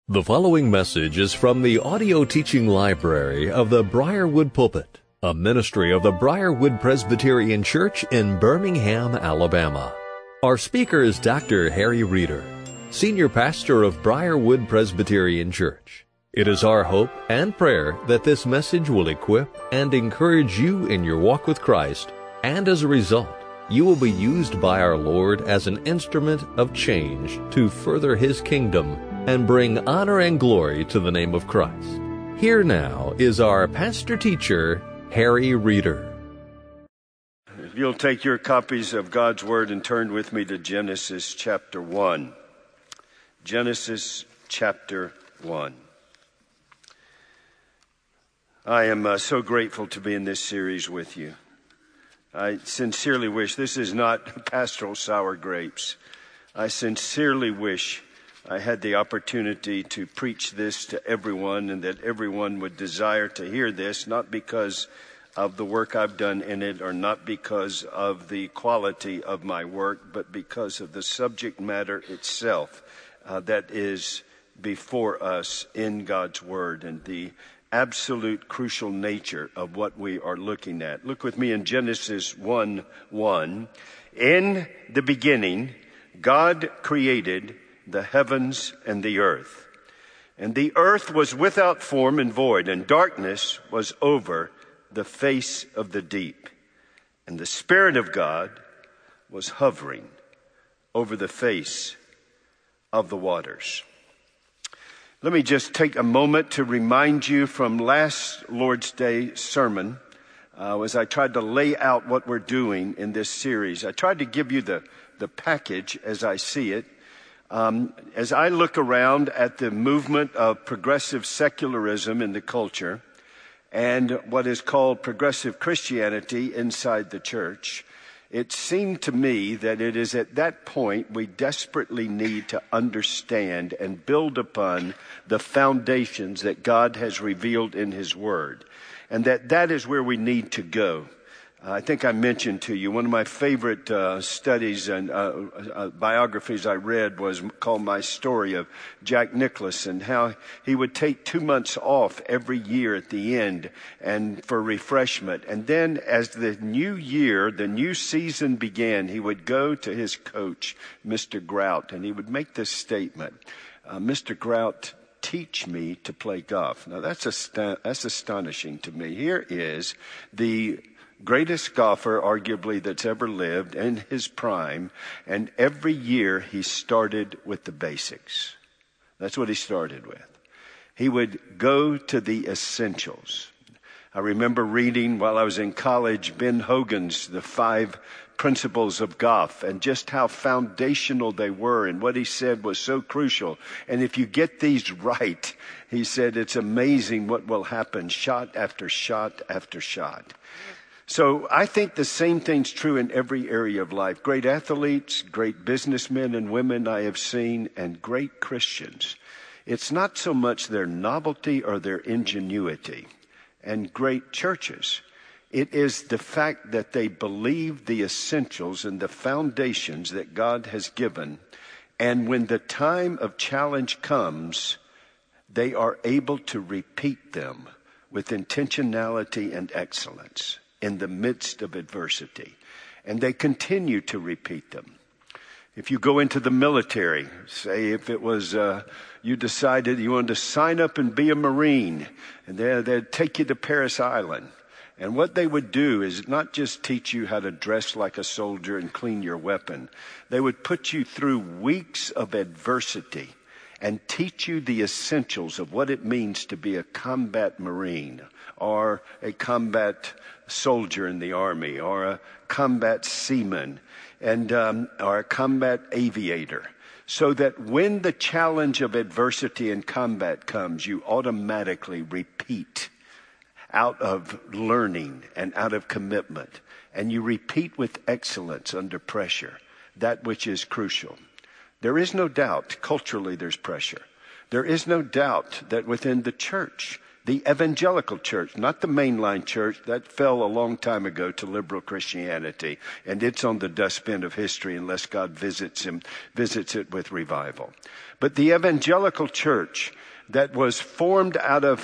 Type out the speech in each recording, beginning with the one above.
The following message is from the audio teaching library of the Briarwood Pulpit, a ministry of the Briarwood Presbyterian Church in Birmingham, Alabama. Our speaker is Dr. Harry Reeder, Senior Pastor of Briarwood Presbyterian Church. It is our hope and prayer that this message will equip and encourage you in your walk with Christ, and as a result, you will be used by our Lord as an instrument of change to further His kingdom and bring honor and glory to the name of Christ. Here now is our pastor-teacher, Harry Reeder. If you'll take your copies of God's Word and turn with me to Genesis chapter 1. Genesis chapter 1. I am so grateful to be in this series with you. I sincerely wish, this is not pastoral sour grapes. I sincerely wish I had the opportunity to preach this to everyone and that everyone would desire to hear this, not because of the work I've done in it or not because of the quality of my work, but because of the subject matter itself that is before us in God's Word and the absolute crucial nature of what we are looking at. Look with me in Genesis 1:1. In the beginning, God created the heavens and the earth. And the earth was without form and void, and darkness was over the face of the deep. And the Spirit of God was hovering over the face of the waters. Let me just take a moment to remind you from last Lord's Day sermon, as I tried to lay out what we're doing in this series. I tried to give you the package as I see it. As I look around at the movement of progressive secularism in the culture and what is called progressive Christianity inside the church, it seemed to me that it is at that point we desperately need to understand and build upon the foundations that God has revealed in His Word, and that is where we need to go. I think I mentioned to you, one of my favorite studies and biographies I read was called My Story of Jack Nicklaus, and how he would take 2 months off every year at the end and for refreshment. And then as the new year, the new season began, he would go to his coach, Mr. Grout, and he would make this statement, Mr. Grout, teach me to play golf. Now that's astonishing to me. Here is the greatest golfer, arguably, that's ever lived in his prime. And every year he started with the basics. That's what he started with. He would go to the essentials. I remember reading while I was in college, Ben Hogan's The 5 Principles of Golf, and just how foundational they were, and what he said was so crucial. And if you get these right, he said, it's amazing what will happen shot after shot after shot. So I think the same thing's true in every area of life. Great athletes, great businessmen and women I have seen, and great Christians. It's not so much their novelty or their ingenuity, and great churches. It is the fact that they believe the essentials and the foundations that God has given. And when the time of challenge comes, they are able to repeat them with intentionality and excellence in the midst of adversity. And they continue to repeat them. If you go into the military, say if it was you decided you wanted to sign up and be a Marine, and they'd take you to Parris Island. And what they would do is not just teach you how to dress like a soldier and clean your weapon. They would put you through weeks of adversity and teach you the essentials of what it means to be a combat Marine or a combat soldier in the Army or a combat seaman and or a combat aviator, so that when the challenge of adversity and combat comes, you automatically repeat out of learning and out of commitment, and you repeat with excellence under pressure that which is crucial. There is no doubt culturally there's pressure. There is no doubt that within the church The evangelical church, not the mainline church. That fell a long time ago to liberal Christianity, and it's on the dustbin of history unless God visits it with revival. But the evangelical church that was formed out of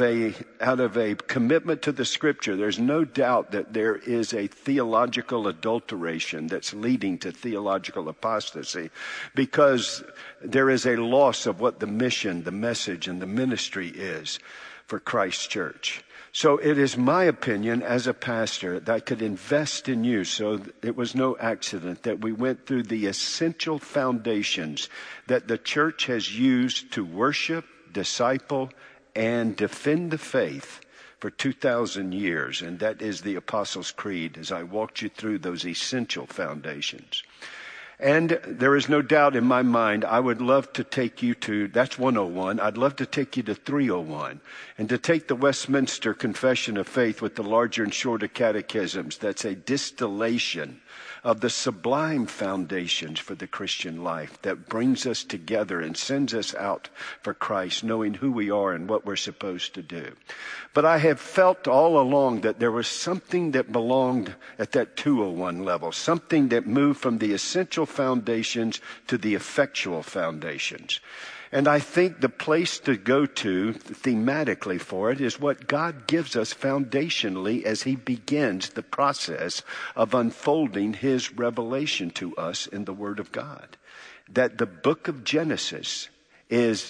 a commitment to the Scripture. There's no doubt that there is a theological adulteration that's leading to theological apostasy, because there is a loss of what the mission, the message, and the ministry is for Christ's church. So it is my opinion as a pastor that I could invest in you. So it was no accident that we went through the essential foundations that the church has used to worship, disciple, and defend the faith for 2,000 years. And that is the Apostles' Creed, as I walked you through those essential foundations. And there is no doubt in my mind, I would love to take you to, that's 101, I'd love to take you to 301, and to take the Westminster Confession of Faith with the larger and shorter catechisms. That's a distillation of the sublime foundations for the Christian life that brings us together and sends us out for Christ, knowing who we are and what we're supposed to do. But I have felt all along that there was something that belonged at that 201 level, something that moved from the essential foundations to the effectual foundations. And I think the place to go to thematically for it is what God gives us foundationally as he begins the process of unfolding his revelation to us in the Word of God. That the book of Genesis is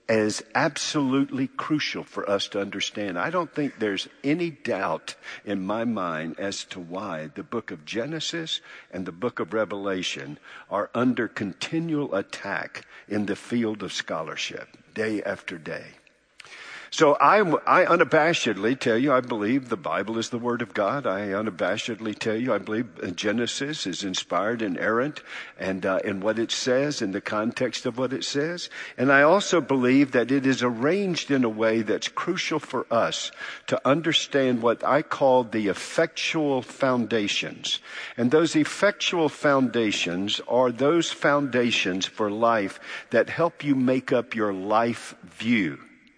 absolutely crucial for us to understand. I don't think there's any doubt in my mind as to why the book of Genesis and the book of Revelation are under continual attack in the field of scholarship, day after day. So I unabashedly tell you, I believe the Bible is the Word of God. I unabashedly tell you, I believe Genesis is inspired and inerrant, and in what it says, in the context of what it says. And I also believe that it is arranged in a way that's crucial for us to understand what I call the effectual foundations. And those effectual foundations are those foundations for life that help you make up your life view.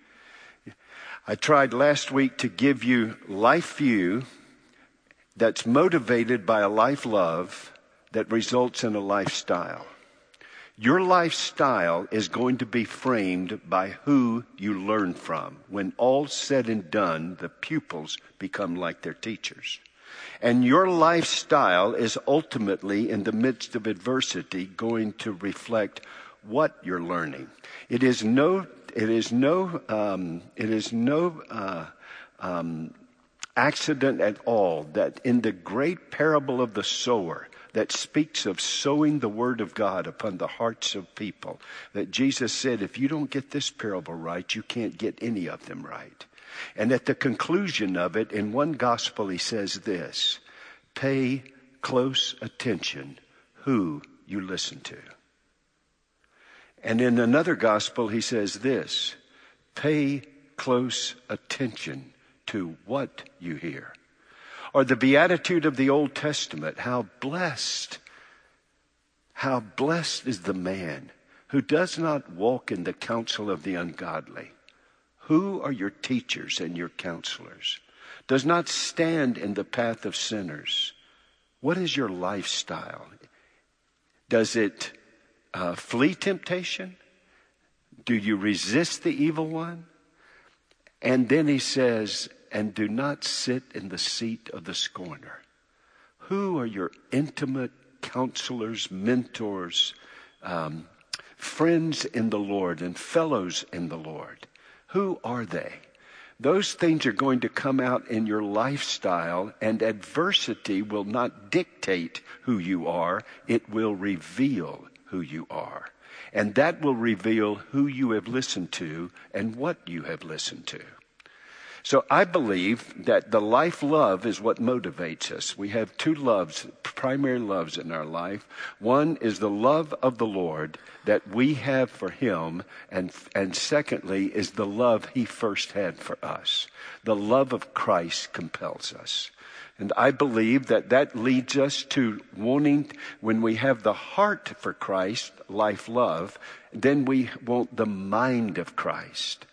I tried last week to give you life view that's motivated by a life love that results in a lifestyle. Your lifestyle is going to be framed by who you learn from. When all's said and done, the pupils become like their teachers. And your lifestyle is ultimately, in the midst of adversity, going to reflect what you're learning. It is no accident at all that in the great parable of the sower that speaks of sowing the word of God upon the hearts of people, that Jesus said, if you don't get this parable right, you can't get any of them right. And at the conclusion of it, in one gospel, he says this: pay close attention who you listen to. And in another gospel, he says this: pay close attention to what you hear. Or the beatitude of the Old Testament: how blessed is the man who does not walk in the counsel of the ungodly. Who are your teachers and your counselors? Does not stand in the path of sinners. What is your lifestyle? Does it flee temptation? Do you resist the evil one? And then he says, and do not sit in the seat of the scorner. Who are your intimate counselors, mentors, friends in the Lord and fellows in the Lord? Who are they? Those things are going to come out in your lifestyle, and adversity will not dictate who you are. It will reveal who you are. And that will reveal who you have listened to and what you have listened to. So I believe that the life love is what motivates us. We have two loves, primary loves in our life. One is the love of the Lord that we have for him, and secondly is the love he first had for us. The love of Christ compels us. And I believe that leads us to wanting, when we have the heart for Christ, life love, then we want the mind of Christ.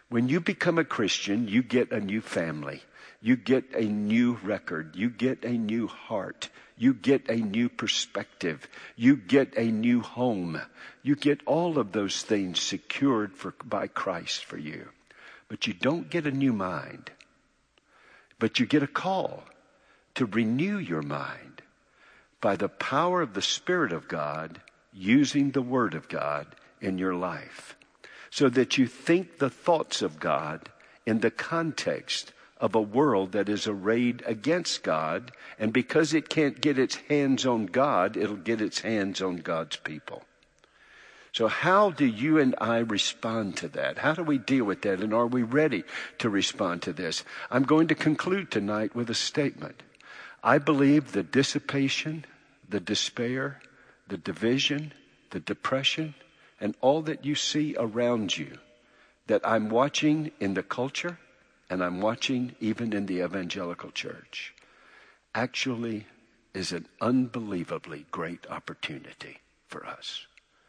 When you become a Christian, you get a new family. You get a new record. You get a new heart. You get a new perspective. You get a new home. You get all of those things secured by Christ for you. But you don't get a new mind. But you get a call to renew your mind by the power of the Spirit of God, using the Word of God in your life, so that you think the thoughts of God in the context of a world that is arrayed against God, and because it can't get its hands on God, it'll get its hands on God's people. So how do you and I respond to that? How do we deal with that? And are we ready to respond to this? I'm going to conclude tonight with a statement. I believe the dissipation, the despair, the division, the depression, and all that you see around you that I'm watching in the culture and I'm watching even in the evangelical church actually is an unbelievably great opportunity for us.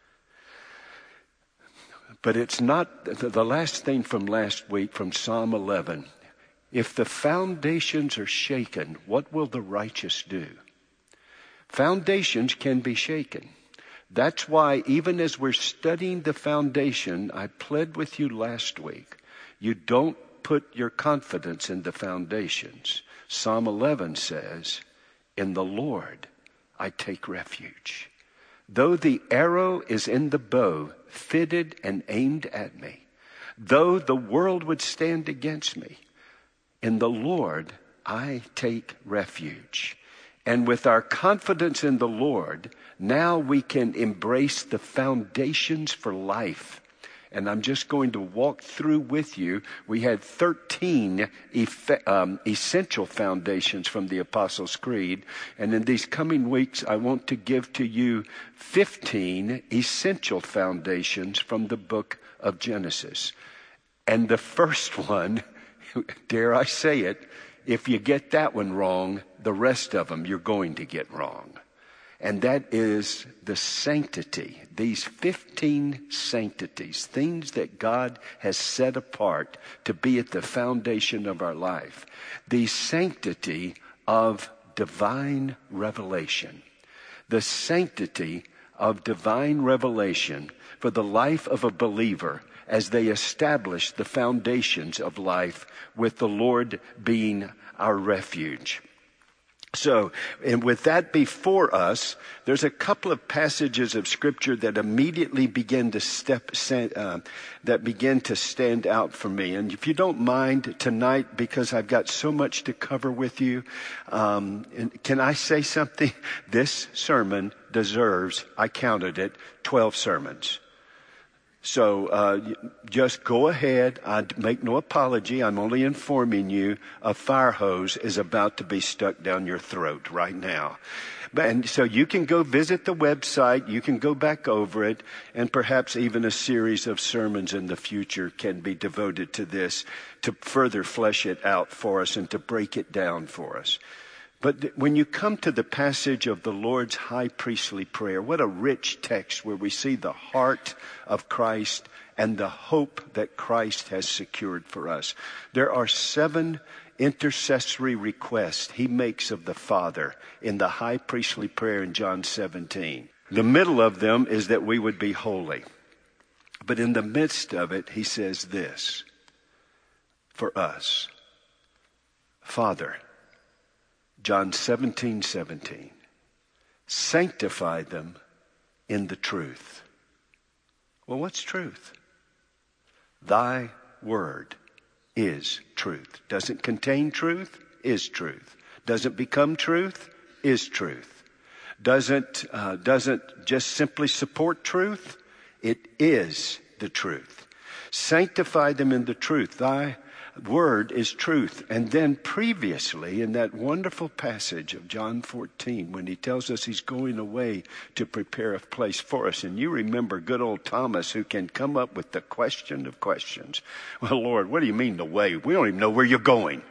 But it's not the last thing from last week from Psalm 11. If the foundations are shaken, what will the righteous do? Foundations can be shaken. That's why even as we're studying the foundation, I pled with you last week, you don't put your confidence in the foundations. Psalm 11 says, in the Lord I take refuge. Though the arrow is in the bow, fitted and aimed at me, though the world would stand against me, in the Lord I take refuge. And with our confidence in the Lord, now we can embrace the foundations for life. And I'm just going to walk through with you. We had 13 essential foundations from the Apostles' Creed. And in these coming weeks, I want to give to you 15 essential foundations from the book of Genesis. And the first one, dare I say it, if you get that one wrong, the rest of them you're going to get wrong. And that is the sanctity, these 15 sanctities, things that God has set apart to be at the foundation of our life. The sanctity of divine revelation. The sanctity of divine revelation for the life of a believer as they establish the foundations of life with the Lord being our refuge. So, and with that before us, there's a couple of passages of Scripture that immediately begin to stand out for me. And if you don't mind tonight, because I've got so much to cover with you, can I say something? This sermon deserves, I counted it, 12 sermons. So just go ahead. I make no apology. I'm only informing you a fire hose is about to be stuck down your throat right now. And so you can go visit the website. You can go back over it. And perhaps even a series of sermons in the future can be devoted to this to further flesh it out for us and to break it down for us. But when you come to the passage of the Lord's high priestly prayer, what a rich text where we see the heart of Christ and the hope that Christ has secured for us. There are 7 intercessory requests he makes of the Father in the high priestly prayer in John 17. The middle of them is that we would be holy. But in the midst of it, he says this for us. Father, John 17:17. Sanctify them in the truth. Well, what's truth? Thy word is truth. Doesn't contain truth, is truth. Doesn't become truth, is truth. Doesn't just simply support truth, it is the truth. Sanctify them in the truth. Thy word is truth. And then previously in that wonderful passage of John 14, when he tells us he's going away to prepare a place for us. And you remember good old Thomas, who can come up with the question of questions. Well, Lord, what do you mean the way? We don't even know where you're going.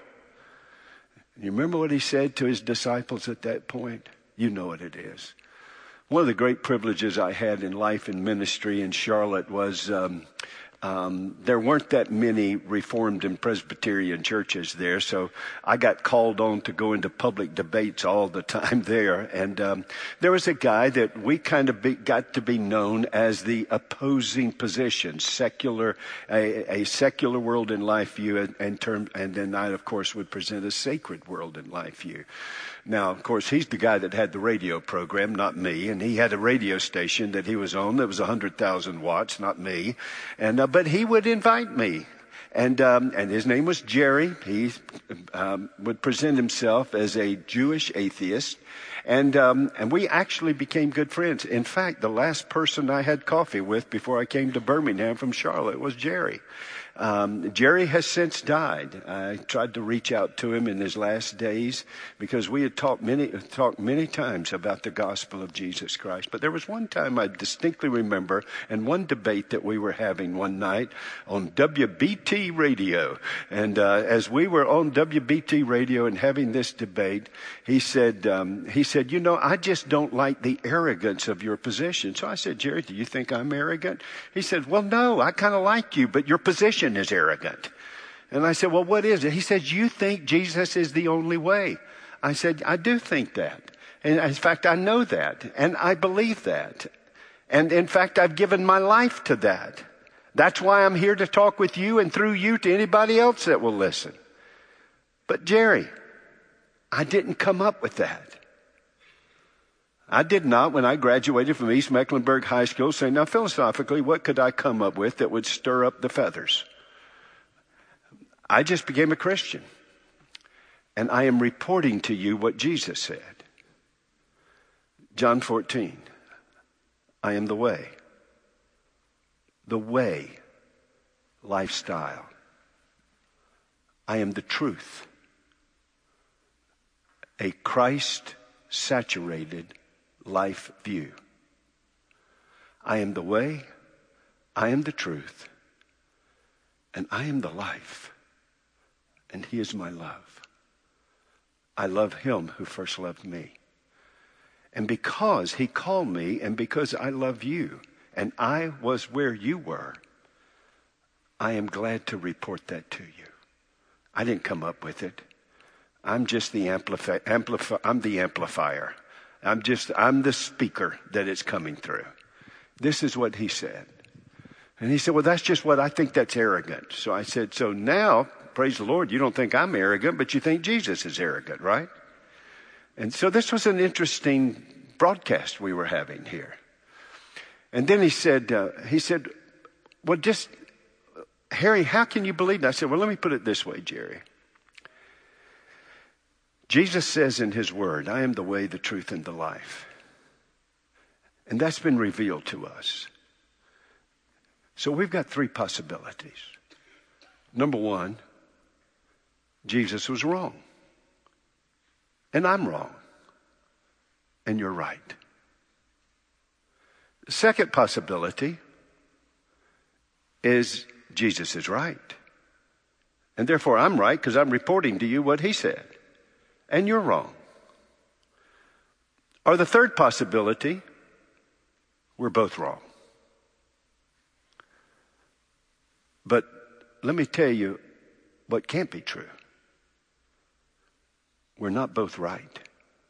You remember what he said to his disciples at that point? You know what it is. One of the great privileges I had in life and ministry in Charlotte was There weren't that many Reformed and Presbyterian churches there, so I got called on to go into public debates all the time there. And there was a guy that we kind of got to be known as the opposing position, a secular world and life view, and then I, of course, would present a sacred world and life view. Now, of course, he's the guy that had the radio program, not me, and he had a radio station that he was on that was 100,000 watts, not me, and but he would invite me, and his name was Jerry. He would present himself as a Jewish atheist, and we actually became good friends. In fact, the last person I had coffee with before I came to Birmingham from Charlotte was Jerry. Jerry has since died. I tried to reach out to him in his last days because we had talked many times about the gospel of Jesus Christ. But there was one time I distinctly remember, and one debate that we were having one night on WBT radio. And as we were on WBT radio and having this debate, he said, you know, I just don't like the arrogance of your position. So I said, Jerry, do you think I'm arrogant? He said, well, no, I kind of like you, but your position is arrogant. And I said, well, what is it? He says, you think Jesus is the only way. I said, I do think that. And in fact, I know that. And I believe that. And in fact, I've given my life to that. That's why I'm here to talk with you and through you to anybody else that will listen. But Jerry, I didn't come up with that. I did not, when I graduated from East Mecklenburg High School, say, now philosophically, what could I come up with that would stir up the feathers? I just became a Christian. And I am reporting to you what Jesus said. John 14, I am the way lifestyle. I am the truth, a Christ-saturated life view. I am the way, I am the truth, and I am the life, and he is my love. I love him who first loved me. And because he called me, and because I love you, and I was where you were, I am glad to report that to you. I didn't come up with it. I'm just the I'm the amplifier. I'm the speaker that it's coming through. This is what he said. And he said, well, that's just what I think that's arrogant. So I said, so now, praise the Lord, you don't think I'm arrogant, but you think Jesus is arrogant, right? And so this was an interesting broadcast we were having here. And then he said, well, just, Harry, how can you believe that? I said, well, let me put it this way, Jerry. Jesus says in his word, I am the way, the truth, and the life. And that's been revealed to us. So we've got three possibilities. Number one, Jesus was wrong. And I'm wrong. And you're right. The second possibility is Jesus is right. And therefore I'm right because I'm reporting to you what he said. And you're wrong. Or the third possibility, we're both wrong. But let me tell you what can't be true. We're not both right.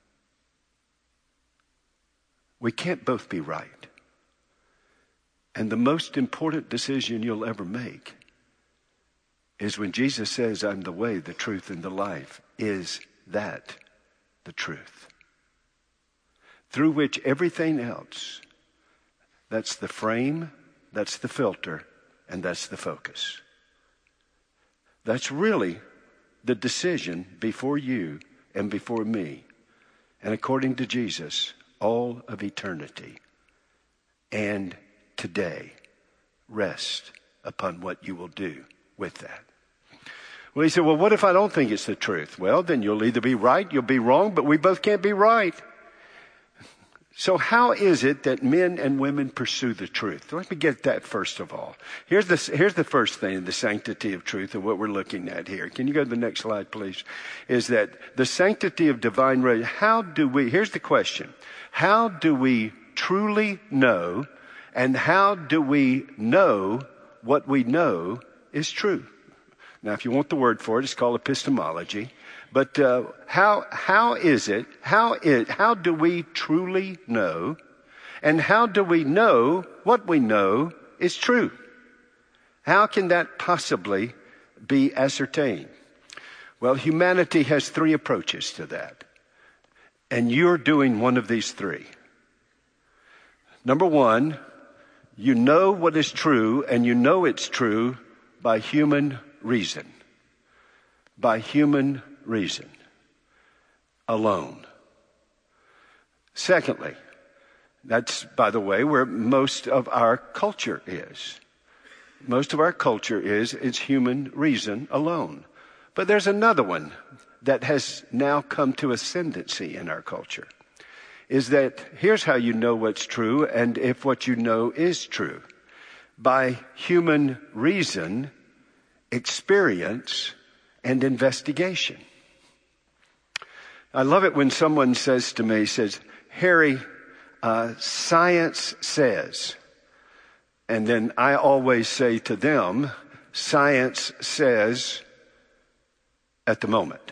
We can't both be right. And the most important decision you'll ever make is when Jesus says, I'm the way, the truth, and the life. Is that the truth? Through which everything else, that's the frame, that's the filter, and that's the focus. That's really the decision before you and before me. And according to Jesus, all of eternity and today rest upon what you will do with that. Well, he said, well, what if I don't think it's the truth? Well, then you'll either be right, you'll be wrong, but we both can't be right. So how is it that men and women pursue the truth? Let me get that first of all. Here's the first thing, the sanctity of truth and what we're looking at here. Can you go to the next slide, please? Is that the sanctity of divine revelation. Here's the question. How do we truly know, and how do we know what we know is true. Now, if you want the word for it, it's called epistemology. But how do we truly know, and how do we know what we know is true? How can that possibly be ascertained? Well, humanity has three approaches to that. And you're doing one of these three. Number one, you know what is true, and you know it's true by human reason. By human reason alone. Secondly, that's, by the way, where most of our culture is. Most of our culture it's human reason alone. But there's another one that has now come to ascendancy in our culture. Is that here's how you know what's true, and if what you know is true. By human reason, experience, and investigation. I love it when someone says to me, Harry, science says. And then I always say to them, science says at the moment.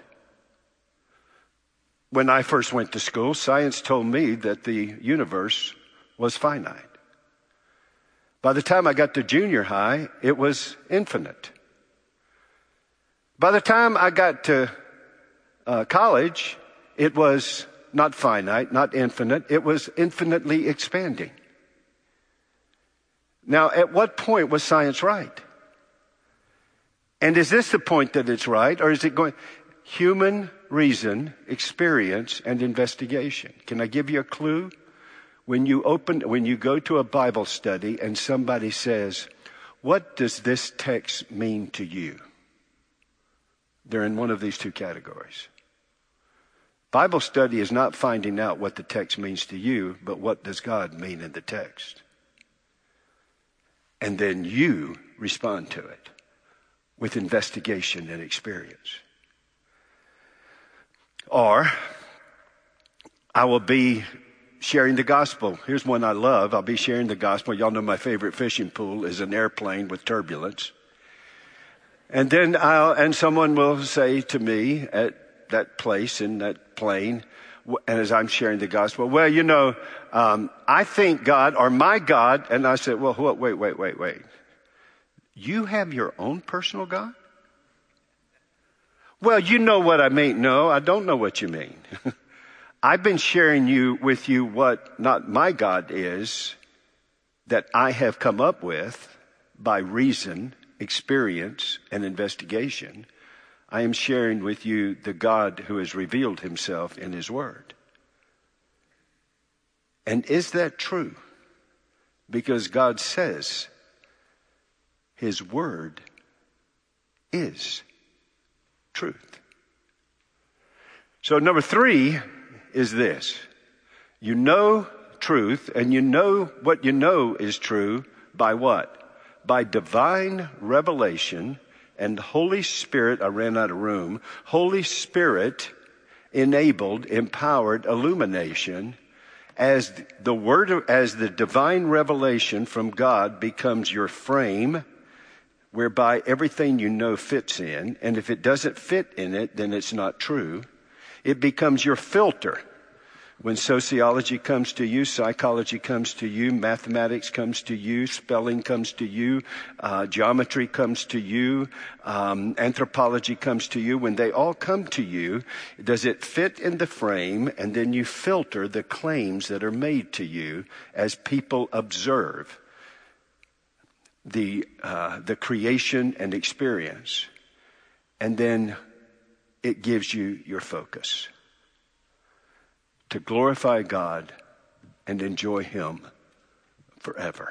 When I first went to school, science told me that the universe was finite. By the time I got to junior high, it was infinite. By the time I got to college, it was not finite, not infinite. It was infinitely expanding. Now, at what point was science right? And is this the point that it's right, or is it going human reason, experience, and investigation? Can I give you a clue? When you go to a Bible study and somebody says, "What does this text mean to you?" They're in one of these two categories. Bible study is not finding out what the text means to you, but what does God mean in the text? And then you respond to it with investigation and experience. Or I will be sharing the gospel. Here's one I love. I'll be sharing the gospel. Y'all know my favorite fishing pool is an airplane with turbulence. And then someone will say to me at that place in that plane, and as I'm sharing the gospel, well, I think God or my God, and I said, well, wait. You have your own personal God? Well, you know what I mean. No, I don't know what you mean. I've been sharing with you what not my God is that I have come up with by reason, experience, and investigation. I am sharing with you the God who has revealed himself in his word. And is that true? Because God says his word is truth. So number 3 is this. You know truth, and you know what you know is true by what? By divine revelation and Holy Spirit, I ran out of room, Holy Spirit enabled, empowered illumination as the divine revelation from God becomes your frame whereby everything you know fits in. And if it doesn't fit in it, then it's not true. It becomes your filter. When sociology comes to you, psychology comes to you, mathematics comes to you, spelling comes to you, geometry comes to you, anthropology comes to you, when they all come to you, does it fit in the frame? And then you filter the claims that are made to you as people observe the creation and experience. And then it gives you your focus to glorify God and enjoy him forever.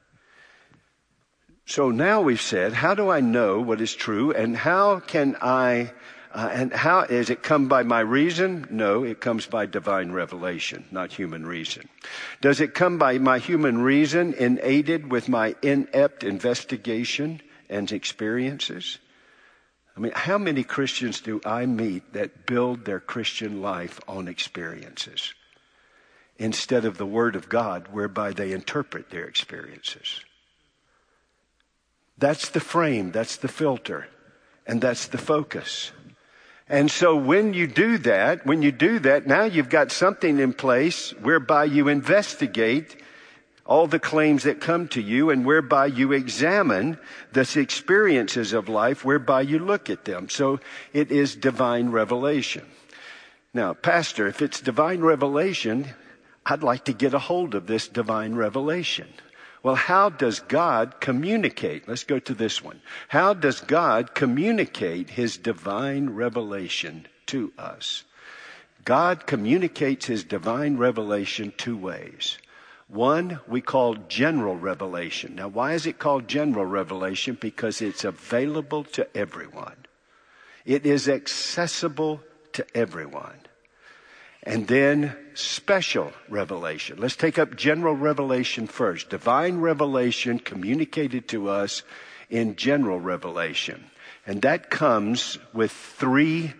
So now we've said, how do I know what is true, and how can and how is it come by my reason? No, it comes by divine revelation, not human reason. Does it come by my human reason aided with my inept investigation and experiences? I mean, how many Christians do I meet that build their Christian life on experiences instead of the Word of God whereby they interpret their experiences? That's the frame, that's the filter, and that's the focus. And so when you do that, now you've got something in place whereby you investigate all the claims that come to you and whereby you examine the experiences of life, whereby you look at them. So it is divine revelation. Now, Pastor, if it's divine revelation, I'd like to get a hold of this divine revelation. Well, how does God communicate? Let's go to this one. How does God communicate his divine revelation to us? God communicates his divine revelation two ways. One we call general revelation. Now, why is it called general revelation? Because it's available to everyone. It is accessible to everyone. And then special revelation. Let's take up general revelation first. Divine revelation communicated to us in general revelation. And that comes with three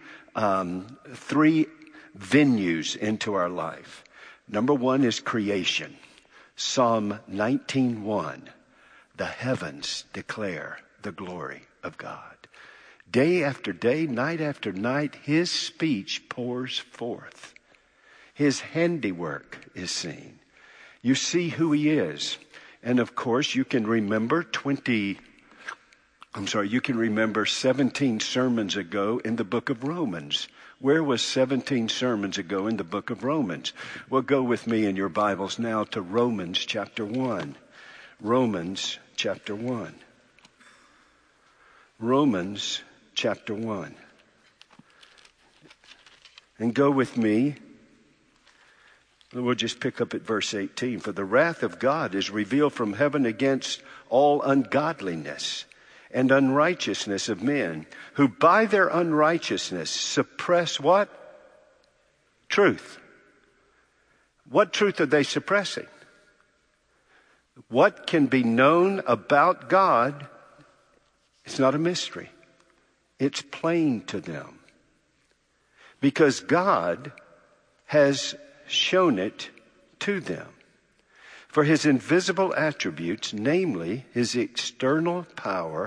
venues into our life. Number one is creation. Psalm 19:1. The heavens declare the glory of God. Day after day, night after night, his speech pours forth. His handiwork is seen. You see who he is. And of course, you can remember 17 sermons ago in the book of Romans. Where was 17 sermons ago in the book of Romans? Well, go with me in your Bibles now to Romans chapter 1. Romans chapter 1. Romans chapter 1. And go with me. We'll just pick up at verse 18. For the wrath of God is revealed from heaven against all ungodliness and unrighteousness of men, who by their unrighteousness suppress what? Truth. What truth are they suppressing? What can be known about God? It's not a mystery. It's plain to them. Because God has shown it to them. For his invisible attributes, namely his eternal power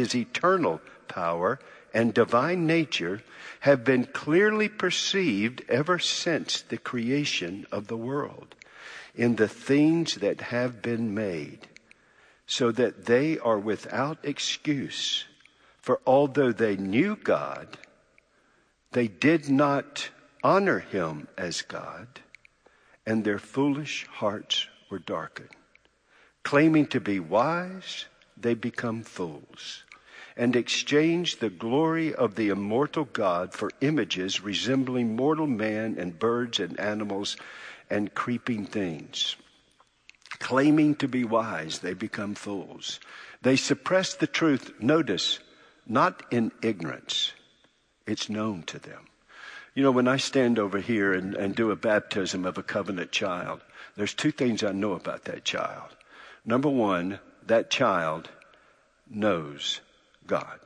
and divine nature, have been clearly perceived ever since the creation of the world in the things that have been made, so that they are without excuse. For although they knew God, they did not honor him as God, and their foolish hearts were darkened. Claiming to be wise, they become fools, and exchange the glory of the immortal God for images resembling mortal man and birds and animals and creeping things. Claiming to be wise, they become fools. They suppress the truth, notice, not in ignorance. It's known to them. You know, when I stand over here and do a baptism of a covenant child, there's two things I know about that child. Number one, that child knows God.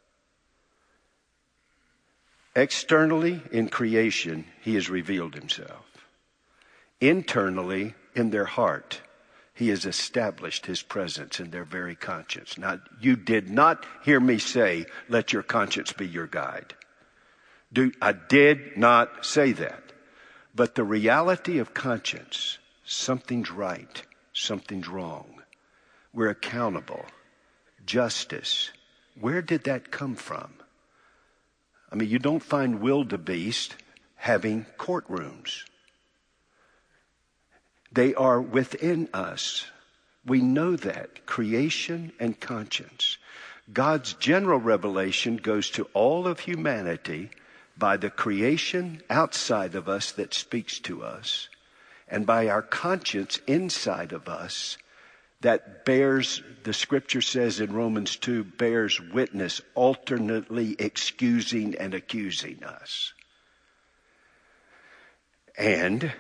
Externally, in creation, he has revealed himself. Internally, in their heart, he has established his presence in their very conscience. Now, you did not hear me say, let your conscience be your guide. I did not say that. But the reality of conscience, something's right, something's wrong. We're accountable. Justice. Where did that come from? I mean, you don't find wildebeest having courtrooms. They are within us. We know that. Creation and conscience. God's general revelation goes to all of humanity by the creation outside of us that speaks to us, and by our conscience inside of us that bears, the scripture says in Romans 2, bears witness, alternately excusing and accusing us. And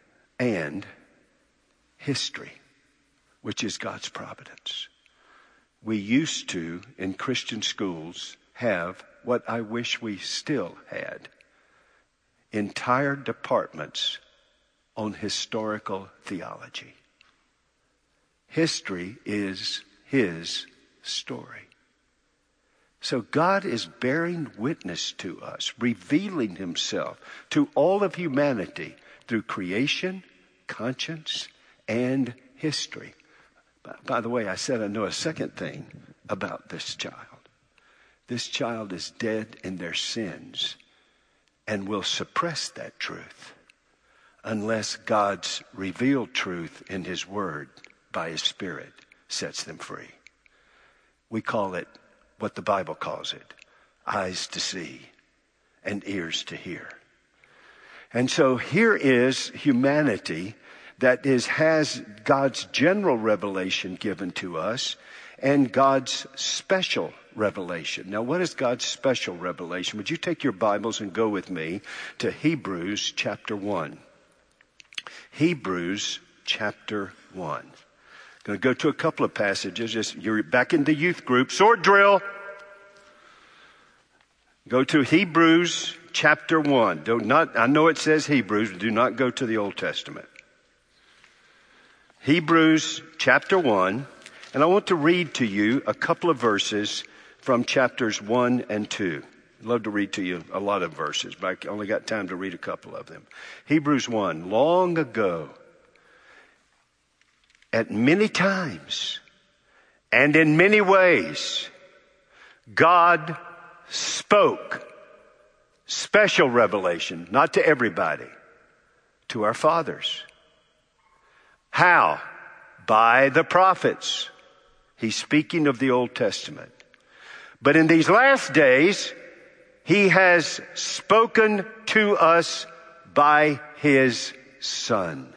history, which is God's providence. We used to, in Christian schools, have what I wish we still had. Entire departments on historical theology. History is his story. So God is bearing witness to us, revealing himself to all of humanity through creation, conscience, and history. By the way, I said I know a second thing about this child. This child is dead in their sins and will suppress that truth unless God's revealed truth in his word by his Spirit sets them free. We call it what the Bible calls it, eyes to see and ears to hear. And so here is humanity that has God's general revelation given to us and God's special revelation. Now, what is God's special revelation? Would you take your Bibles and go with me to Hebrews chapter 1. Hebrews chapter 1. I'm going to go to a couple of passages. You're back in the youth group. Sword drill. Go to Hebrews chapter 1. I know it says Hebrews, but do not go to the Old Testament. Hebrews chapter 1. And I want to read to you a couple of verses from chapters 1 and 2. I'd love to read to you a lot of verses, but I only got time to read a couple of them. Hebrews 1. Long ago, at many times and in many ways, God spoke. Special revelation, not to everybody, to our fathers. How? By the prophets. He's speaking of the Old Testament. But in these last days, he has spoken to us by his Son,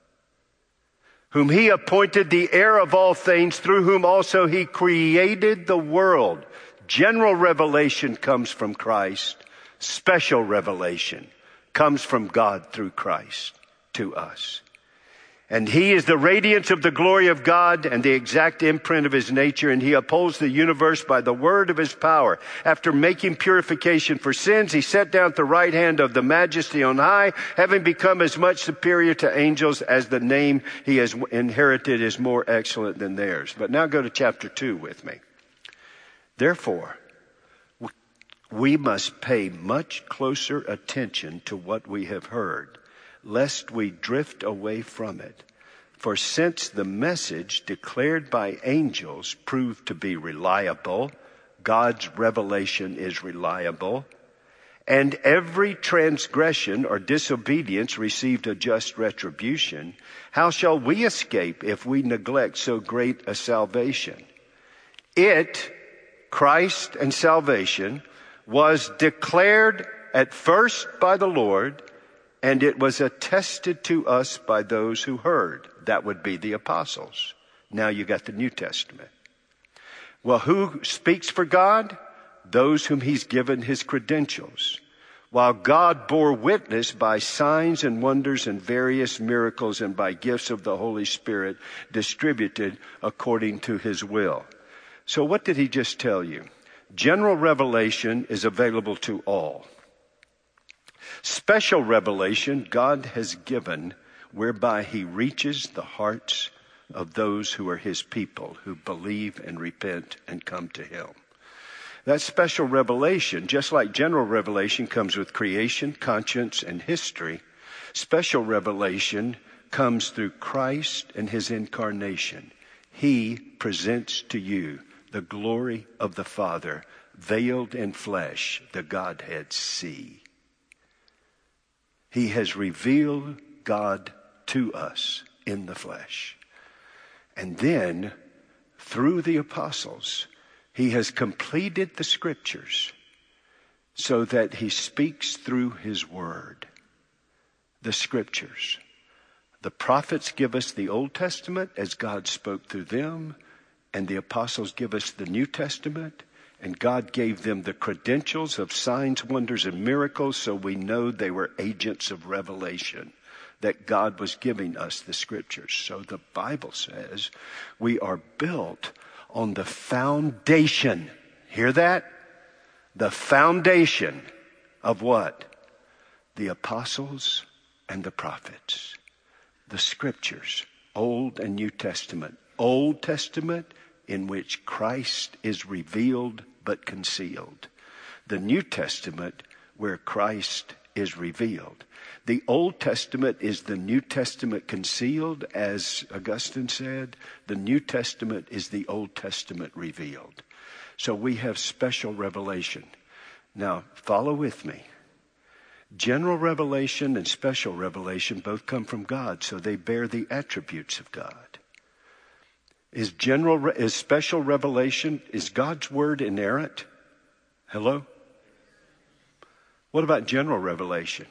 whom he appointed the heir of all things, through whom also he created the world. General revelation comes from Christ. Special revelation comes from God through Christ to us. And he is the radiance of the glory of God and the exact imprint of his nature, and he upholds the universe by the word of his power. After making purification for sins, he sat down at the right hand of the Majesty on high, having become as much superior to angels as the name he has inherited is more excellent than theirs. But now go to chapter 2 with me. Therefore, we must pay much closer attention to what we have heard, lest we drift away from it. For since the message declared by angels proved to be reliable, God's revelation is reliable, and every transgression or disobedience received a just retribution, how shall we escape if we neglect so great a salvation? It, Christ and salvation, was declared at first by the Lord, and it was attested to us by those who heard. That would be the apostles. Now you got the New Testament. Well, who speaks for God? Those whom he's given his credentials. While God bore witness by signs and wonders and various miracles and by gifts of the Holy Spirit distributed according to his will. So what did he just tell you? General revelation is available to all. Special revelation God has given whereby he reaches the hearts of those who are his people, who believe and repent and come to him. That special revelation, just like general revelation comes with creation, conscience, and history, special revelation comes through Christ and his incarnation. He presents to you the glory of the Father, veiled in flesh, the Godhead see. He has revealed God to us in the flesh. And then, through the apostles, he has completed the scriptures so that he speaks through his word. The scriptures. The prophets give us the Old Testament as God spoke through them, and the apostles give us the New Testament, and God gave them the credentials of signs, wonders, and miracles, so we know they were agents of revelation, that God was giving us the scriptures. So the Bible says we are built on the foundation. Hear that? The foundation of what? The apostles and the prophets. The scriptures, Old and New Testament. Old Testament in which Christ is revealed but concealed. The New Testament where Christ is revealed. The Old Testament is the New Testament concealed, as Augustine said. The New Testament is the Old Testament revealed. So we have special revelation. Now, follow with me. General revelation and special revelation both come from God, so they bear the attributes of God. Is special revelation, is God's word inerrant? Hello? What about general revelation?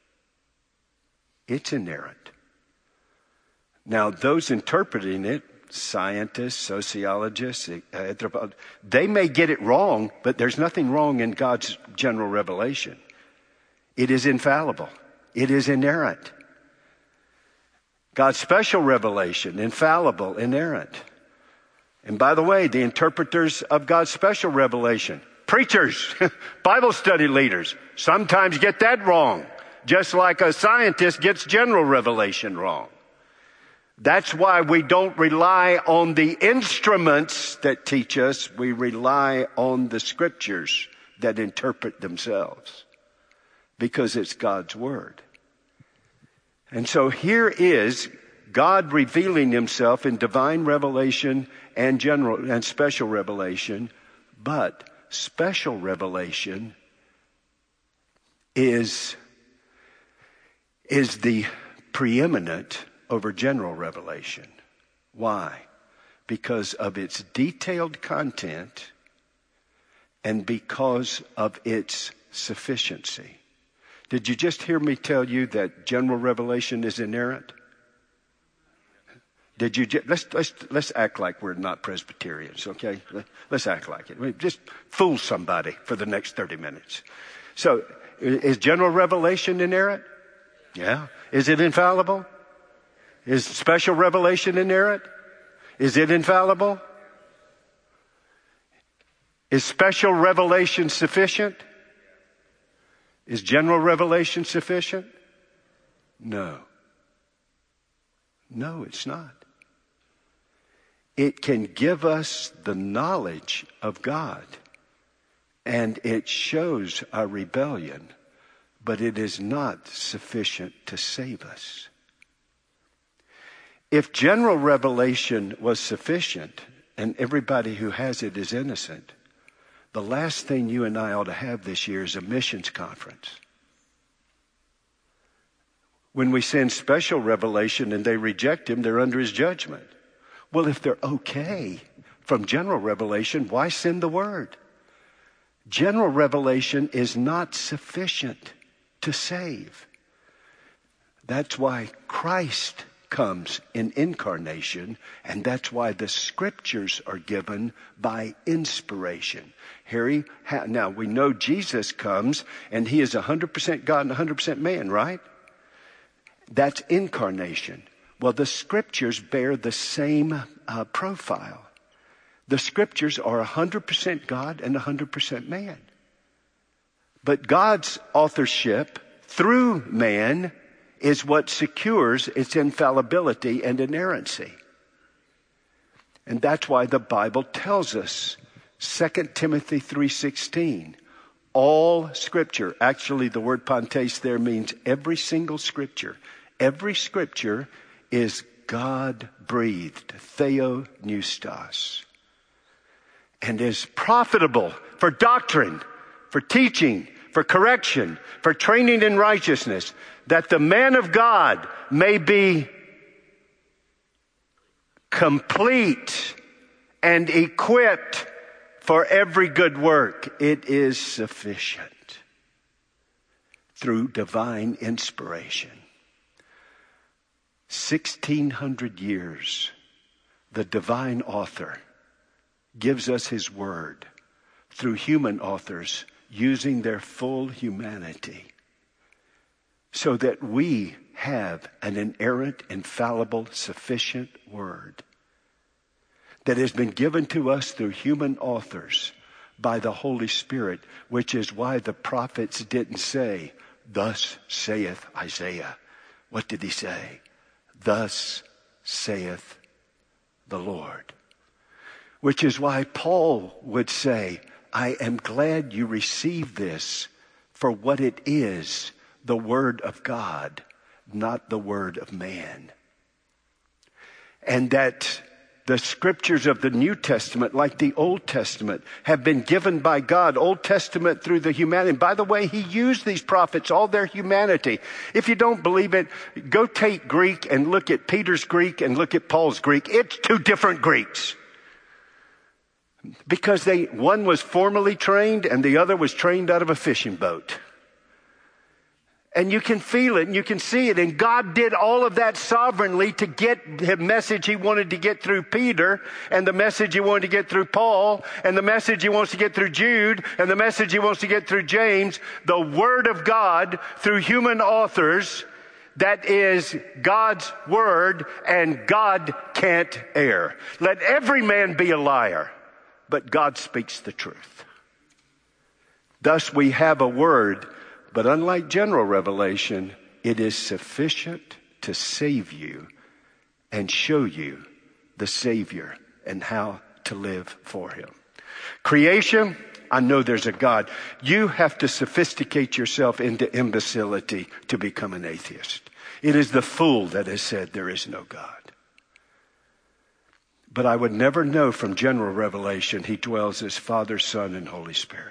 It's inerrant. Now, those interpreting it, scientists, sociologists, anthropologists, they may get it wrong, but there's nothing wrong in God's general revelation. It is infallible. It is inerrant. God's special revelation, infallible, inerrant. And by the way, the interpreters of God's special revelation, preachers, Bible study leaders, sometimes get that wrong, just like a scientist gets general revelation wrong. That's why we don't rely on the instruments that teach us. We rely on the scriptures that interpret themselves, because it's God's word. And so here is God revealing himself in divine revelation and general and special revelation, but special revelation is the preeminent over general revelation. Why? Because of its detailed content and because of its sufficiency. Did you just hear me tell you that general revelation is inerrant? Did you let's act like we're not Presbyterians, okay? Let's act like it. Just fool somebody for the next 30 minutes. So, is general revelation inerrant? Yeah. Is it infallible? Is special revelation inerrant? Is it infallible? Is special revelation sufficient? Is general revelation sufficient? No. No, it's not. It can give us the knowledge of God, and it shows our rebellion, but it is not sufficient to save us. If general revelation was sufficient, and everybody who has it is innocent, the last thing you and I ought to have this year is a missions conference. When we send special revelation and they reject him, they're under his judgment. Well, if they're okay from general revelation, why send the word? General revelation is not sufficient to save. That's why Christ comes in incarnation, and that's why the scriptures are given by inspiration. Now we know Jesus comes, and he is 100% God and 100% man, right? That's incarnation. Well, the scriptures bear the same profile. The scriptures are 100% God and 100% man. But God's authorship through man is what secures its infallibility and inerrancy. And that's why the Bible tells us, 2 Timothy 3:16, all scripture, actually the word pantes there means every single scripture. Every scripture is God-breathed, theopneustos, and is profitable for doctrine, for teaching, for correction, for training in righteousness, that the man of God may be complete and equipped for every good work. It is sufficient through divine inspiration. 1,600 years, the divine author gives us his word through human authors using their full humanity, so that we have an inerrant, infallible, sufficient word that has been given to us through human authors by the Holy Spirit, which is why the prophets didn't say, "Thus saith Isaiah." What did he say? "Thus saith the Lord." Which is why Paul would say, I am glad you received this for what it is, the Word of God, not the word of man. And that the scriptures of the New Testament, like the Old Testament, have been given by God. Old Testament through the humanity. And by the way, he used these prophets, all their humanity. If you don't believe it, go take Greek and look at Peter's Greek and look at Paul's Greek. It's two different Greeks. Because one was formally trained and the other was trained out of a fishing boat. And you can feel it and you can see it. And God did all of that sovereignly to get the message he wanted to get through Peter, and the message he wanted to get through Paul, and the message he wants to get through Jude, and the message he wants to get through James. The Word of God through human authors, that is God's Word, and God can't err. Let every man be a liar, but God speaks the truth. Thus we have a word. But unlike general revelation, it is sufficient to save you and show you the Savior and how to live for him. Creation, I know there's a God. You have to sophisticate yourself into imbecility to become an atheist. It is the fool that has said there is no God. But I would never know from general revelation he dwells as Father, Son, and Holy Spirit.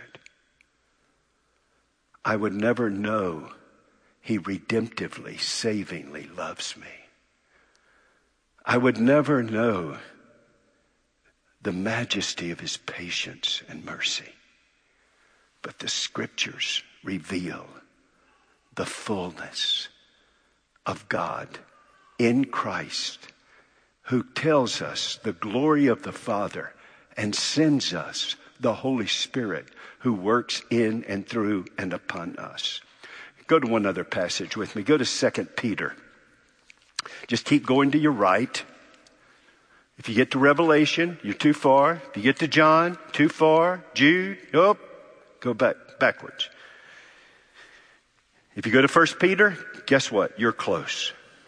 I would never know he redemptively, savingly loves me. I would never know the majesty of his patience and mercy. But the scriptures reveal the fullness of God in Christ, who tells us the glory of the Father and sends us the Holy Spirit, who works in and through and upon us. Go to one other passage with me. Go to 2 Peter. Just keep going to your right. If you get to Revelation, you're too far. If you get to John, too far. Jude, nope. Go backwards. If you go to 1 Peter, guess what? You're close.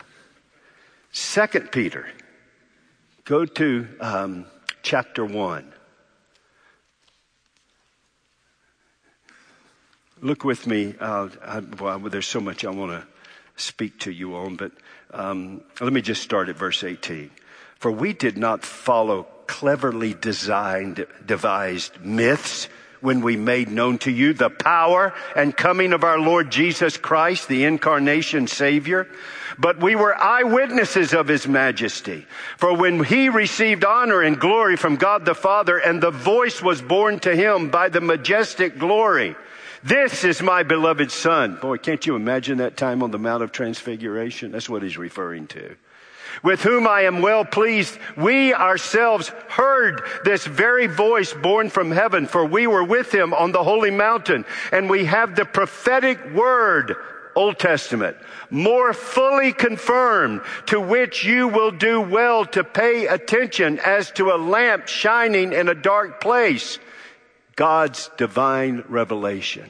2 Peter. Go to chapter 1. Look with me. There's so much I want to speak to you on, but let me just start at verse 18. For we did not follow cleverly devised myths when we made known to you the power and coming of our Lord Jesus Christ, the incarnation Savior. But we were eyewitnesses of his majesty. For when he received honor and glory from God the Father, and the voice was borne to him by the majestic glory, this is my beloved Son. Boy, can't you imagine that time on the Mount of Transfiguration? That's what he's referring to. With whom I am well pleased. We ourselves heard this very voice borne from heaven, for we were with him on the holy mountain, and we have the prophetic word, Old Testament, more fully confirmed, to which you will do well to pay attention as to a lamp shining in a dark place. God's divine revelation.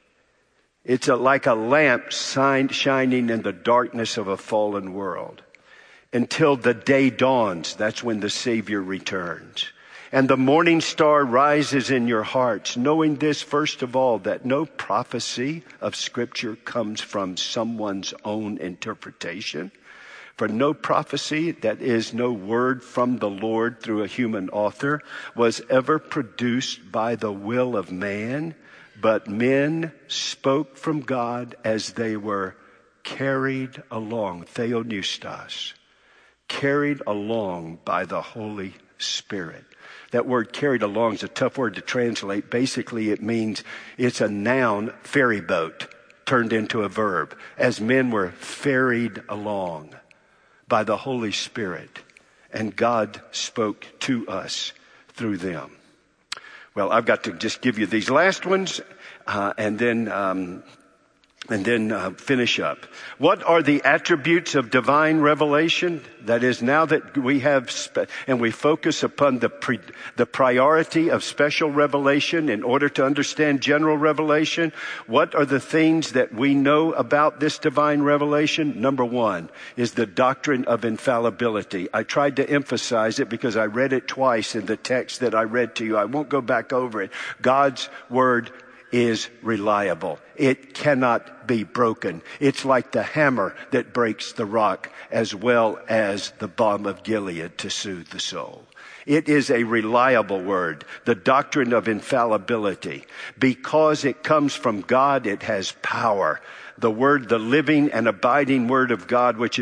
It's like a lamp shining in the darkness of a fallen world. Until the day dawns, that's when the Savior returns. And the morning star rises in your hearts, knowing this, first of all, that no prophecy of Scripture comes from someone's own interpretation. For no prophecy, that is, no word from the Lord through a human author, was ever produced by the will of man, but men spoke from God as they were carried along, theopneustos, carried along by the Holy Spirit. That word carried along is a tough word to translate. Basically, it means it's a noun, ferry boat, turned into a verb, as men were ferried along by the Holy Spirit, and God spoke to us through them. Well, I've got to just give you these last ones, and then and then finish up. What are the attributes of divine revelation? That is, now that we have, and we focus upon the priority of special revelation in order to understand general revelation, what are the things that we know about this divine revelation? Number one is the doctrine of infallibility. I tried to emphasize it because I read it twice in the text that I read to you. I won't go back over it. God's word is reliable. It cannot be broken. It's like the hammer that breaks the rock as well as the balm of Gilead to soothe the soul. It is a reliable word, the doctrine of infallibility. Because it comes from God, it has power. The word, the living and abiding word of God, which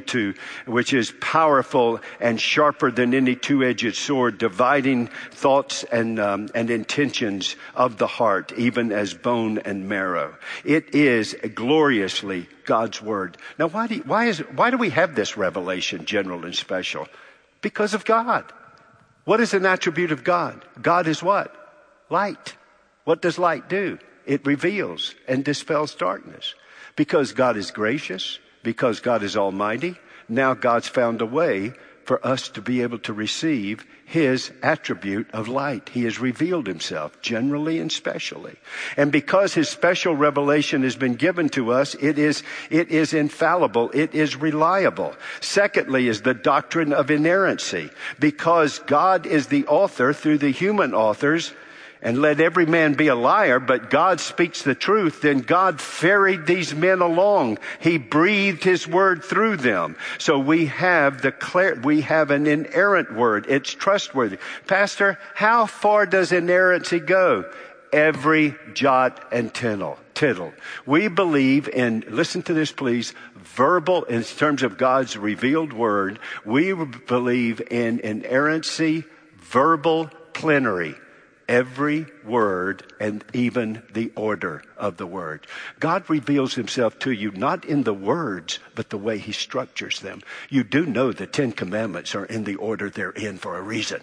is powerful and sharper than any two-edged sword, dividing thoughts and intentions of the heart, even as bone and marrow. It is gloriously God's word. Now, why do we have this revelation, general and special? Because of God. What is an attribute of God? God is what? Light. What does light do? It reveals and dispels darkness. Because God is gracious, because God is almighty, now God's found a way for us to be able to receive his attribute of light. He has revealed himself generally and specially. And because his special revelation has been given to us, it is infallible. It is reliable. Secondly is the doctrine of inerrancy. Because God is the author through the human authors, and let every man be a liar, but God speaks the truth, then God ferried these men along. He breathed his word through them. So we have an inerrant word. It's trustworthy. Pastor, how far does inerrancy go? Every jot and tittle. We believe in, listen to this please, verbal, in terms of God's revealed word, we believe in inerrancy, verbal plenary. Every word and even the order of the word. God reveals himself to you not in the words, but the way he structures them. You do know the 10 Commandments are in the order they're in for a reason.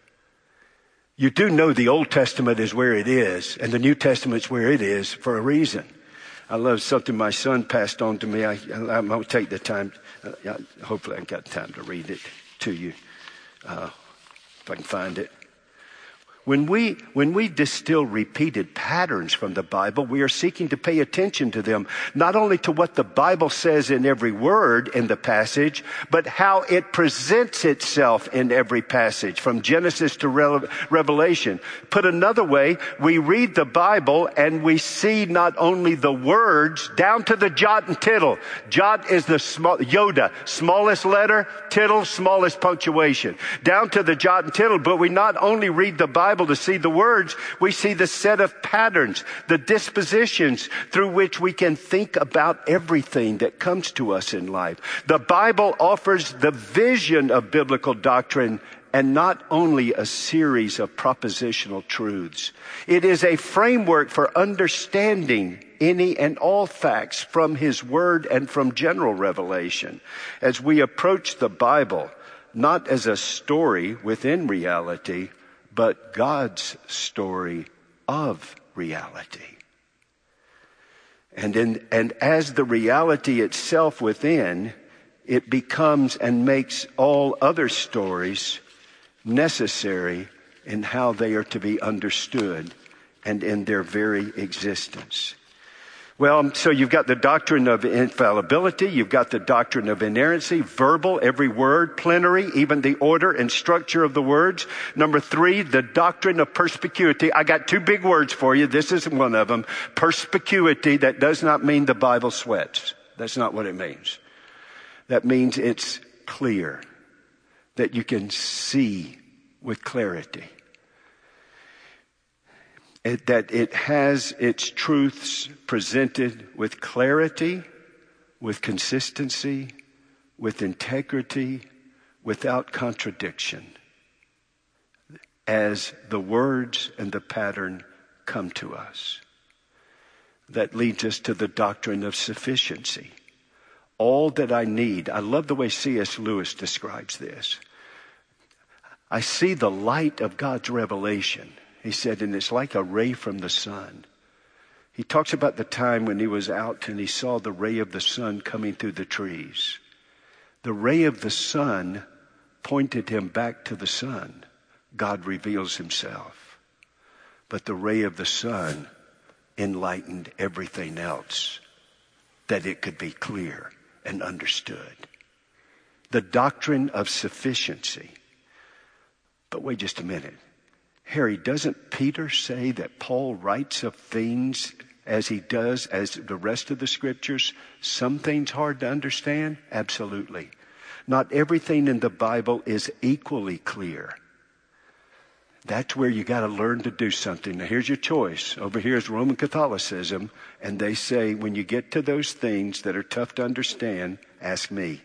You do know the Old Testament is where it is and the New Testament's where it is for a reason. I love something my son passed on to me. I'm going to take the time. Hopefully I got time to read it to you. If I can find it. When we distill repeated patterns from the Bible, we are seeking to pay attention to them, not only to what the Bible says in every word in the passage, but how it presents itself in every passage, from Genesis to Revelation. Put another way, we read the Bible and we see not only the words down to the jot and tittle. Jot is the Yoda, smallest letter, tittle, smallest punctuation. Down to the jot and tittle, but we not only read the Bible to see the words, we see the set of patterns, the dispositions through which we can think about everything that comes to us in life. The Bible offers the vision of biblical doctrine and not only a series of propositional truths. It is a framework for understanding any and all facts from his word and from general revelation. As we approach the Bible, not as a story within reality, but God's story of reality. And as the reality itself within, it becomes and makes all other stories necessary in how they are to be understood and in their very existence. Well, so you've got the doctrine of infallibility, you've got the doctrine of inerrancy, verbal, every word, plenary, even the order and structure of the words. Number 3, the doctrine of perspicuity. I got 2 big words for you. This is one of them. Perspicuity, that does not mean the Bible sweats. That's not what it means. That means it's clear, that you can see with clarity. That it has its truths presented with clarity, with consistency, with integrity, without contradiction, as the words and the pattern come to us. That leads us to the doctrine of sufficiency. All that I need. I love the way C.S. Lewis describes this. I see the light of God's revelation. He said, and it's like a ray from the sun. He talks about the time when he was out and he saw the ray of the sun coming through the trees. The ray of the sun pointed him back to the sun. God reveals himself. But the ray of the sun enlightened everything else, that it could be clear and understood. The doctrine of sufficiency. But wait just a minute. Harry, doesn't Peter say that Paul writes of things as he does as the rest of the scriptures? Some things hard to understand? Absolutely. Not everything in the Bible is equally clear. That's where you got to learn to do something. Now here's your choice. Over here is Roman Catholicism, and they say when you get to those things that are tough to understand, ask me.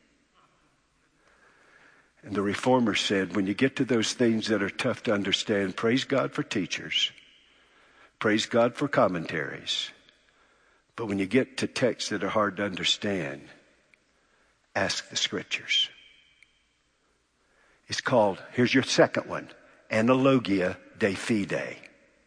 And the Reformers said, when you get to those things that are tough to understand, praise God for teachers. Praise God for commentaries. But when you get to texts that are hard to understand, ask the scriptures. It's called, here's your second one, Analogia de Fide.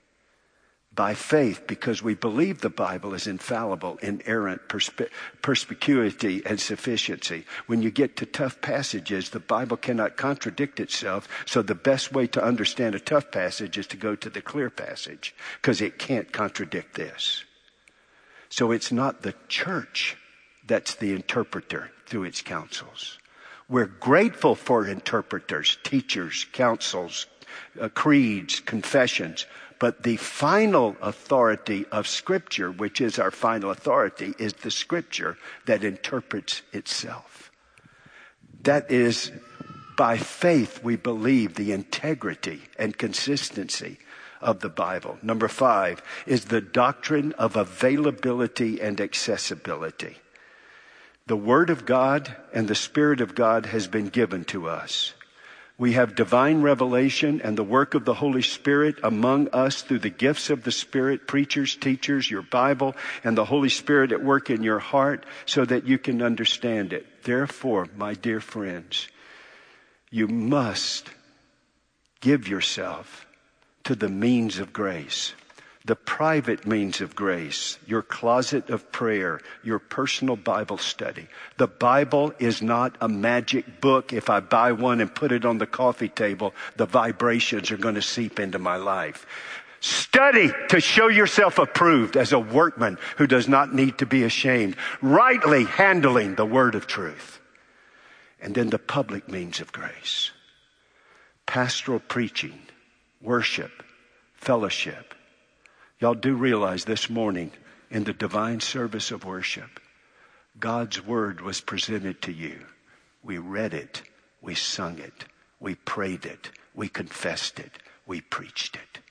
By faith, because we believe the Bible is infallible, inerrant, perspicuity, and sufficiency. When you get to tough passages, the Bible cannot contradict itself. So the best way to understand a tough passage is to go to the clear passage, because it can't contradict this. So it's not the church that's the interpreter through its councils. We're grateful for interpreters, teachers, councils, creeds, confessions. But the final authority of Scripture, which is our final authority, is the Scripture that interprets itself. That is, by faith we believe the integrity and consistency of the Bible. Number 5 is the doctrine of availability and accessibility. The Word of God and the Spirit of God has been given to us. We have divine revelation and the work of the Holy Spirit among us through the gifts of the Spirit, preachers, teachers, your Bible, and the Holy Spirit at work in your heart so that you can understand it. Therefore, my dear friends, you must give yourself to the means of grace. The private means of grace, your closet of prayer, your personal Bible study. The Bible is not a magic book. If I buy one and put it on the coffee table, the vibrations are going to seep into my life. Study to show yourself approved as a workman who does not need to be ashamed, rightly handling the word of truth. And then the public means of grace. Pastoral preaching, worship, fellowship. Y'all do realize this morning in the divine service of worship, God's word was presented to you. We read it. We sung it. We prayed it. We confessed it. We preached it.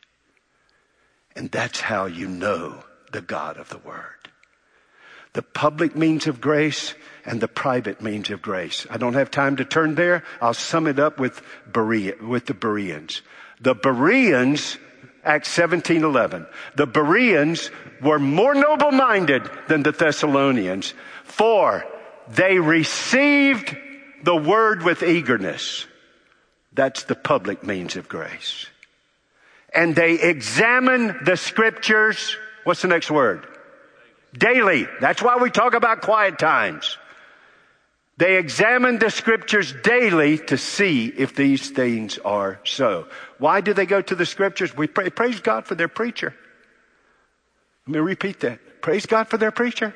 And that's how you know the God of the word. The public means of grace and the private means of grace. I don't have time to turn there. I'll sum it up with the Bereans. The Bereans, Acts 17:11. The Bereans were more noble-minded than the Thessalonians, for they received the word with eagerness. That's the public means of grace. And they examined the scriptures. What's the next word? Daily. That's why we talk about quiet times. They examined the scriptures daily to see if these things are so. Why do they go to the scriptures? We praise God for their preacher. Let me repeat that. Praise God for their preacher.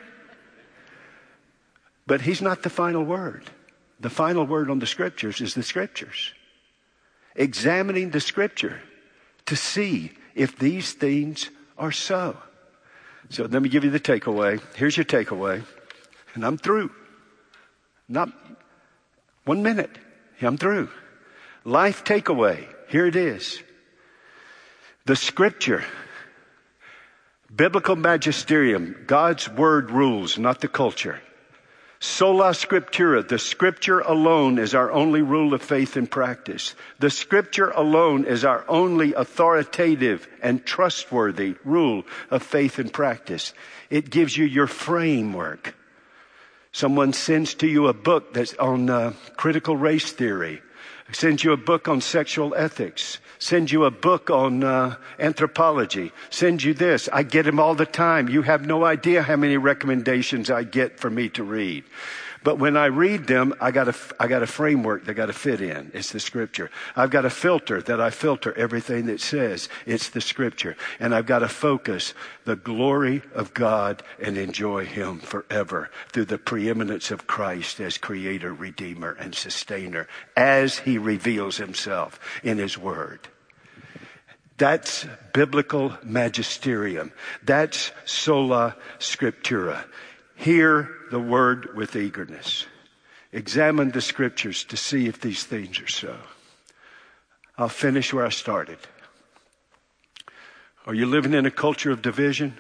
But he's not the final word. The final word on the scriptures is the scriptures. Examining the scripture to see if these things are so. So let me give you the takeaway. Here's your takeaway. And I'm through. Not 1 minute. I'm through. Life takeaway. Here it is. The scripture. Biblical magisterium. God's word rules, not the culture. Sola scriptura. The scripture alone is our only rule of faith and practice. The scripture alone is our only authoritative and trustworthy rule of faith and practice. It gives you your framework. Someone sends to you a book that's on critical race theory, Send you a book on sexual ethics. Send you a book on anthropology. Send you this. I get them all the time. You have no idea how many recommendations I get for me to read. But when I read them, I got a framework that got to fit in. It's the Scripture. I've got a filter that I filter everything that says. It's the Scripture. And I've got to focus the glory of God and enjoy Him forever through the preeminence of Christ as Creator, Redeemer, and Sustainer as He reveals Himself in His Word. That's biblical magisterium. That's sola scriptura. Hear the word with eagerness. Examine the Scriptures to see if these things are so. I'll finish where I started. Are you living in a culture of division?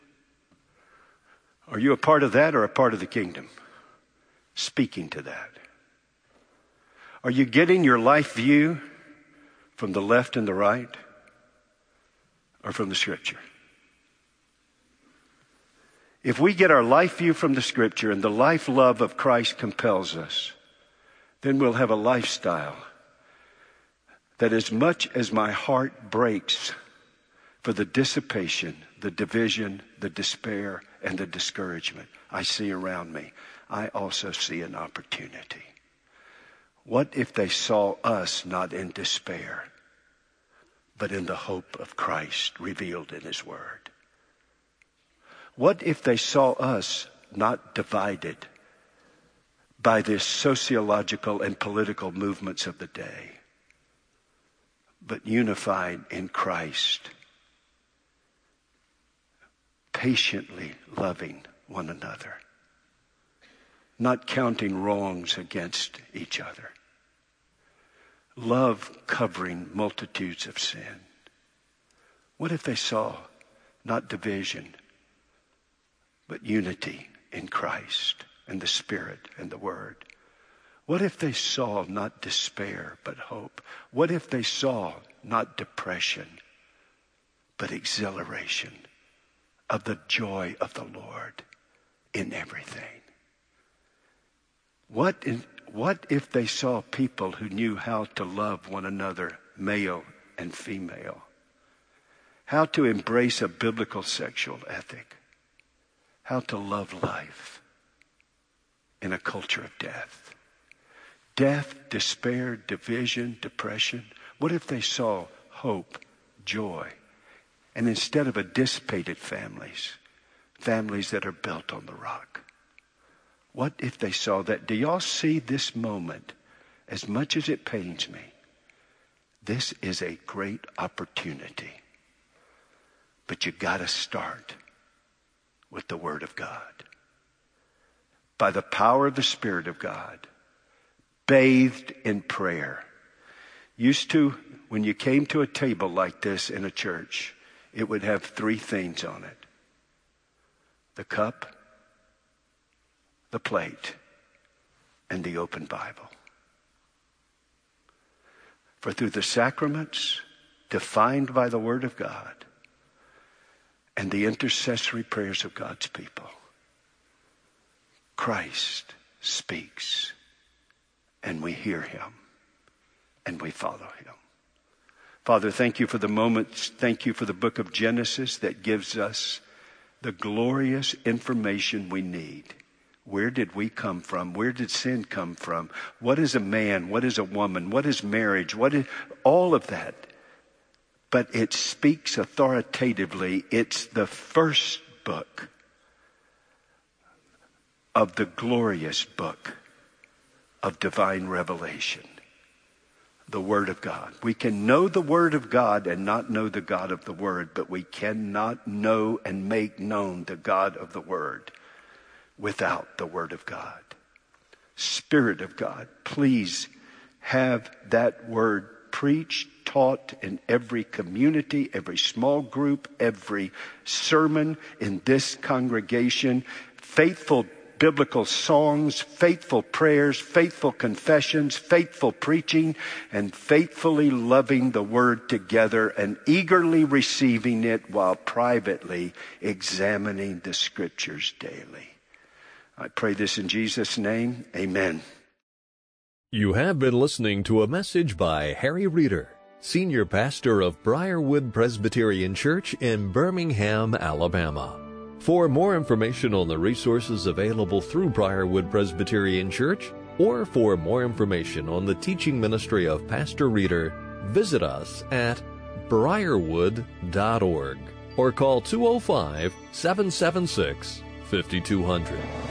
Are you a part of that or a part of the kingdom? Speaking to that. Are you getting your life view from the left and the right or from the Scripture? If we get our life view from the Scripture and the life love of Christ compels us, then we'll have a lifestyle that as much as my heart breaks for the dissipation, the division, the despair, and the discouragement I see around me, I also see an opportunity. What if they saw us not in despair, but in the hope of Christ revealed in His Word? What if they saw us not divided by the sociological and political movements of the day, but unified in Christ, patiently loving one another, not counting wrongs against each other, love covering multitudes of sin? What if they saw not division, but unity in Christ and the Spirit and the Word? What if they saw not despair, but hope? What if they saw not depression, but exhilaration of the joy of the Lord in everything? What if they saw people who knew how to love one another, male and female, how to embrace a biblical sexual ethic, how to love life in a culture of death? Death, despair, division, depression. What if they saw hope, joy, and instead of a dissipated families that are built on the rock? What if they saw that? Do y'all see this moment? As much as it pains me, this is a great opportunity. But you got to start with the Word of God. By the power of the Spirit of God, bathed in prayer. Used to, when you came to a table like this in a church, it would have 3 things on it: the cup, the plate, and the open Bible. For through the sacraments, defined by the Word of God, and the intercessory prayers of God's people, Christ speaks, and we hear Him, and we follow Him. Father, thank you for the moments. Thank you for the book of Genesis that gives us the glorious information we need. Where did we come from? Where did sin come from? What is a man? What is a woman? What is marriage? What is all of that? But it speaks authoritatively. It's the first book of the glorious book of divine revelation, the Word of God. We can know the Word of God and not know the God of the Word, but we cannot know and make known the God of the Word without the Word of God. Spirit of God, please have that Word preached, taught in every community, every small group, every sermon in this congregation. Faithful biblical songs, faithful prayers, faithful confessions, faithful preaching, and faithfully loving the Word together and eagerly receiving it while privately examining the Scriptures daily. I pray this in Jesus' name. Amen. You have been listening to a message by Harry Reeder, Senior Pastor of Briarwood Presbyterian Church in Birmingham, Alabama. For more information on the resources available through Briarwood Presbyterian Church, or for more information on the teaching ministry of Pastor Reeder, visit us at briarwood.org or call 205-776-5200.